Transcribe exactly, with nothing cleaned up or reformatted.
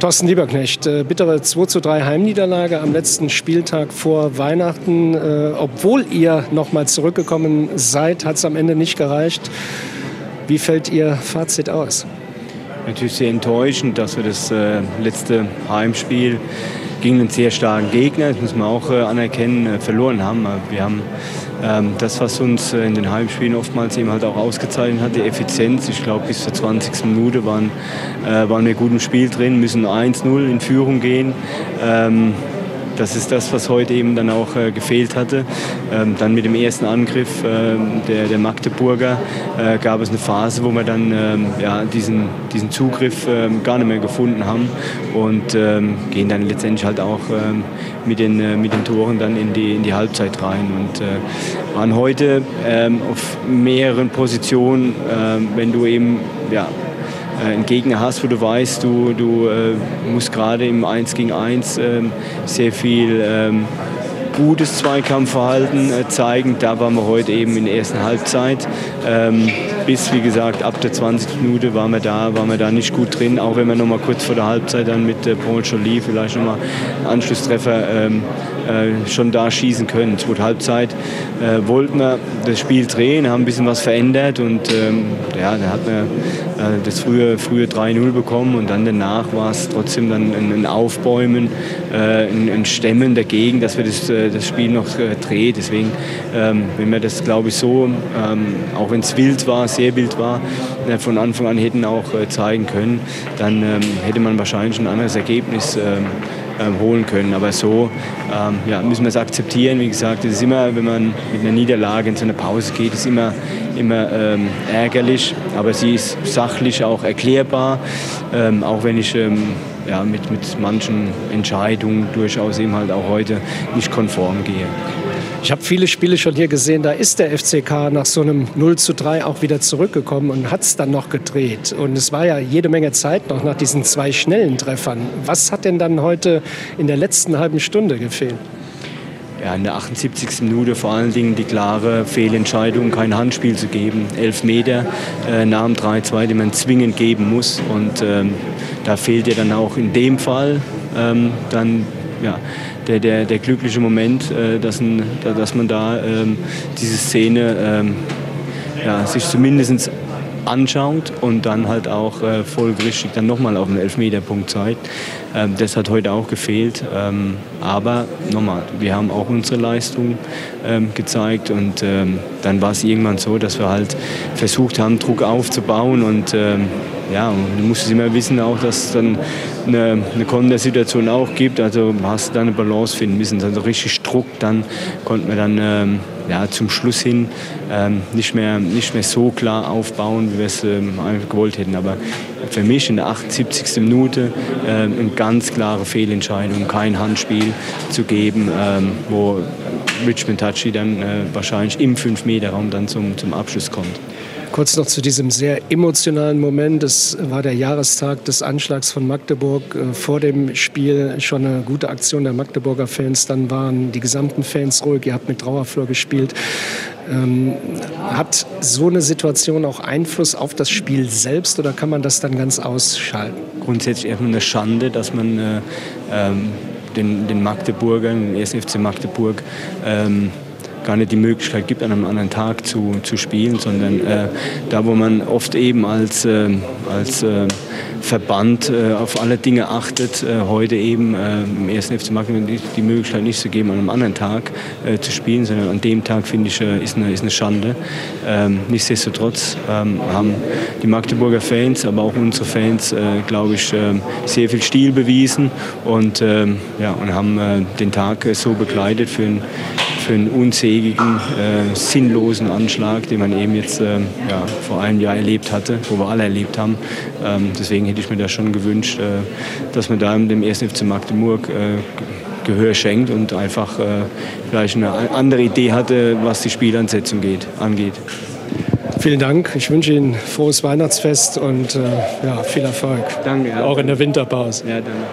Thorsten Lieberknecht, äh, bittere zwei zu drei Heimniederlage am letzten Spieltag vor Weihnachten. Äh, obwohl ihr nochmal zurückgekommen seid, hat es am Ende nicht gereicht. Wie fällt Ihr Fazit aus? Natürlich sehr enttäuschend, dass wir das äh, letzte Heimspiel gegen einen sehr starken Gegner, das muss man auch äh, anerkennen, äh, verloren haben. Wir haben ähm, das, was uns äh, in den Heimspielen oftmals eben halt auch ausgezeichnet hat, die Effizienz. Ich glaube, bis zur zwanzigsten Minute waren, äh, waren wir gut im Spiel drin, müssen eins null in Führung gehen. Ähm, Das ist das, was heute eben dann auch äh, gefehlt hatte. Ähm, dann mit dem ersten Angriff äh, der, der Magdeburger äh, gab es eine Phase, wo wir dann ähm, ja, diesen, diesen Zugriff äh, gar nicht mehr gefunden haben und ähm, gehen dann letztendlich halt auch ähm, mit, den, äh, mit den Toren dann in die, in die Halbzeit rein und äh, waren heute ähm, auf mehreren Positionen, äh, wenn du eben ja, einen Gegner hast, wo du weißt, du, du äh, musst gerade im eins gegen eins äh, sehr viel ähm, gutes Zweikampfverhalten äh, zeigen. Da waren wir heute eben in der ersten Halbzeit. Ähm, bis, wie gesagt, ab der zwanzigsten Minute waren wir da, waren wir da nicht gut drin. Auch wenn wir noch mal kurz vor der Halbzeit dann mit äh, Paul Joly vielleicht noch mal einen Anschlusstreffer ähm, äh, schon da schießen können. Zweite Halbzeit äh, wollten wir das Spiel drehen, haben ein bisschen was verändert und ähm, ja, da hat man äh, das frühe, frühe drei null bekommen und dann danach war es trotzdem dann ein, ein Aufbäumen, äh, ein, ein Stemmen dagegen, dass wir das, äh, das Spiel noch äh, drehen. Deswegen, ähm, wenn wir das, glaube ich, so, ähm, auch wenn es wild war, sehr wild war, äh, von Anfang an hätten auch äh, zeigen können, dann ähm, hätte man wahrscheinlich ein anderes Ergebnis ähm, ähm, holen können. Aber so ähm, ja, müssen wir es akzeptieren. Wie gesagt, es ist immer, wenn man mit einer Niederlage in so eine Pause geht, ist immer, immer ähm, ärgerlich. Aber sie ist sachlich auch erklärbar, ähm, auch wenn ich ähm, ja, mit, mit manchen Entscheidungen durchaus eben halt auch heute nicht konform gehe. Ich habe viele Spiele schon hier gesehen, da ist der F C K nach so einem null zu drei auch wieder zurückgekommen und hat es dann noch gedreht. Und es war ja jede Menge Zeit noch nach diesen zwei schnellen Treffern. Was hat denn dann heute in der letzten halben Stunde gefehlt? Ja, in der achtundsiebzigsten Minute vor allen Dingen die klare Fehlentscheidung, kein Handspiel zu geben. Elf Meter äh, nach dem drei zwei, den man zwingend geben muss. Und ähm, da fehlt ja dann auch in dem Fall ähm, dann ja, der, der, der glückliche Moment, äh, dass, ein, dass man da ähm, diese Szene ähm, ja, sich zumindest anschaut und dann halt auch äh, folgerichtig dann nochmal auf den Elfmeterpunkt zeigt. Ähm, das hat heute auch gefehlt. Ähm, aber nochmal, wir haben auch unsere Leistung ähm, gezeigt und ähm, dann war es irgendwann so, dass wir halt versucht haben, Druck aufzubauen und ähm, ja, du musst immer wissen auch, dass es dann eine, eine Kontersituation auch gibt. Also hast du da eine Balance finden müssen. Also richtig Druck, dann konnten wir dann ähm, ja, zum Schluss hin ähm, nicht mehr, nicht mehr so klar aufbauen, wie wir es ähm, gewollt hätten. Aber für mich in der achtundsiebzigsten Minute äh, eine ganz klare Fehlentscheidung, kein Handspiel zu geben, ähm, wo Richmond Tachi dann äh, wahrscheinlich im fünf Meter Raum dann zum, zum Abschluss kommt. Kurz noch zu diesem sehr emotionalen Moment. Es war der Jahrestag des Anschlags von Magdeburg. Vor dem Spiel schon eine gute Aktion der Magdeburger Fans. Dann waren die gesamten Fans ruhig. Ihr habt mit Trauerflor gespielt. Ähm, hat so eine Situation auch Einfluss auf das Spiel selbst oder kann man das dann ganz ausschalten? Grundsätzlich erstmal eine Schande, dass man äh, ähm, den, den Magdeburgern, den ersten F C Magdeburg, ähm, gar nicht die Möglichkeit gibt, an einem anderen Tag zu, zu spielen, sondern äh, da, wo man oft eben als, äh, als äh, Verband äh, auf alle Dinge achtet, äh, heute eben äh, im ersten F C Magdeburg die Möglichkeit nicht zu geben, an einem anderen Tag äh, zu spielen, sondern an dem Tag, finde ich, äh, ist, eine, ist eine Schande. Ähm, nichtsdestotrotz ähm, haben die Magdeburger Fans, aber auch unsere Fans, äh, glaube ich, äh, sehr viel Stil bewiesen und, äh, ja, und haben äh, den Tag äh, so begleitet für ein für einen unsägigen, äh, sinnlosen Anschlag, den man eben jetzt äh, ja, vor einem Jahr erlebt hatte, wo wir alle erlebt haben. Ähm, deswegen hätte ich mir da schon gewünscht, äh, dass man da dem ersten F C Magdeburg äh, Gehör schenkt und einfach äh, vielleicht eine andere Idee hatte, was die Spielansetzung geht, angeht. Vielen Dank. Ich wünsche Ihnen frohes Weihnachtsfest und äh, ja, viel Erfolg. Danke. Ja, auch in der Winterpause. Ja, danke.